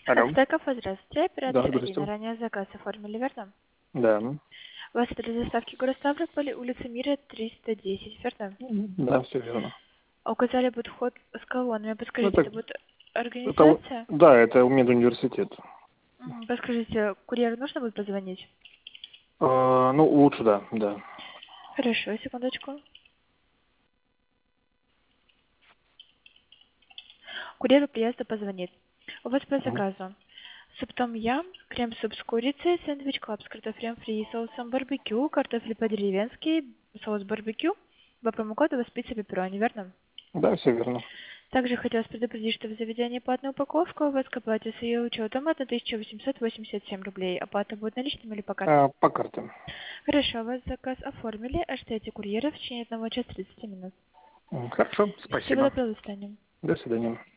Алло. Стеков, здравствуйте. Да, Оператор Алина. здрасте. Ранее заказ оформили, верно? Да. У вас для доставки город Ставрополь, улица Мира, 310, верно? Да, все верно. А указали будет вход с колоннами. Ну, Подскажите, так, это будет организация? да, это медуниверситет. Подскажите, курьеру нужно будет позвонить? Ну, лучше, да, да. Хорошо, секундочку. Курьеру приезда позвонит. У вас по Мгм. заказу. Суп том ям, крем-суп с курицей, сэндвич клаб с картофелем фри, соусом барбекю, картофель по-деревенски, соус барбекю, по промокоду вас пицца пепперони, верно? Да, все верно. Также хотелось предупредить, что в заведении платная упаковка, у вас к оплате с ее учетом это 1887 рублей. Оплата будет наличными или по карте? По карте. Хорошо, вас заказ оформили, ожидайте курьера в течение 1 часа 30 минут. Хорошо, Всего спасибо. доброго, до свидания. До свидания.